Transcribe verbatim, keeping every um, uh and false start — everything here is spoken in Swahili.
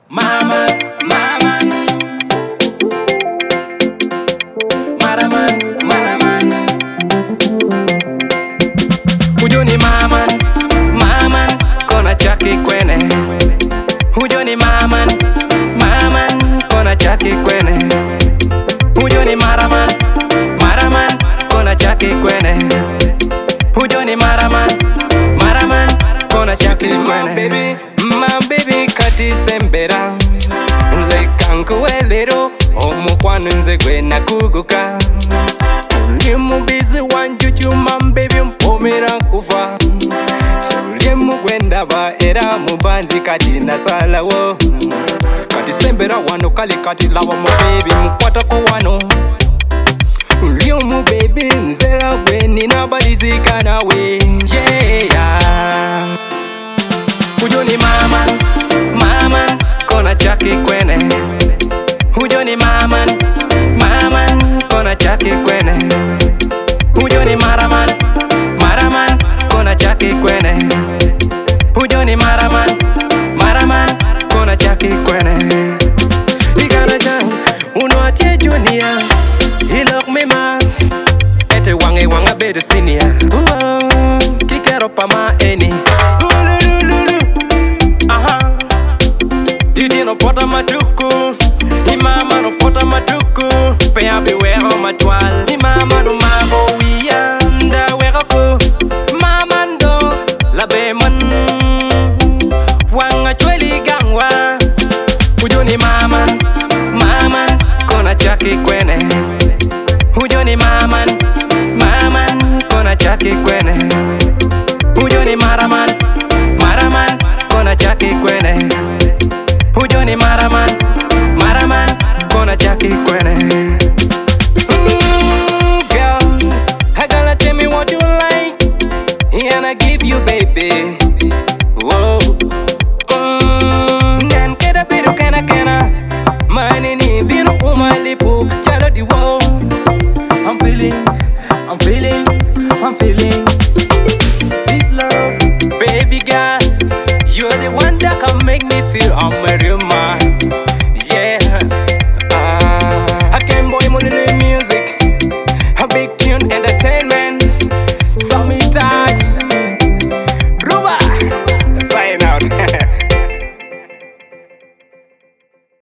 Maraman, Maraman, Maraman, Maraman. Huyo ni Maraman, Maraman, kona chake kwene. Huyo ni Maraman, Maraman, kona chake kwene. Huyo ni Maraman, Maraman, kona chake kwene. Huyo ni Maraman, Maraman, kona chake kwene. My baby kati sembera lekanko welero omukwano nze gwe nakuguka tuli mu bizi wanjuju my baby mpomera kufa tuli mu gwe ndaba era mubanzi kati nasalawo kati sembera wano kale kati lava my baby mukwatako wano tuli mu baby nzera gwe ninabalizika nawe yeah. Huyo ni Maraman, Maraman, kona chake kwene. Huyo ni Maraman, Maraman, kona chake kwene. Huyo ni Maraman, Maraman, kona chake kwene. Huyo ni Maraman, Maraman, kona chake kwene. Igana jang, uno atie junior, he look me man. Ete wange wanga bedo senior. Ooh, kikero pa ma eni. No pota matuku, imama no pota matuku. Pea beware on my toile, imama no mabo wianda weraku. Mamando la beman, wanga chweli gangwa. Huyo ni Maraman, Maraman, kona chake kwene. Huyo ni Maraman, Maraman, kona chake kwene. Huyo ni Maraman, Maraman, kona chake kwene. Huyo ni Maraman, Maraman, kona chake kwene. Mm, girl, I gotta tell me what you like, and I give you baby. Whoa. Mm, nan keda biru kena kena, mani ni biru umalipu chalo di wo. I'm feeling, I'm feeling, I'm feeling.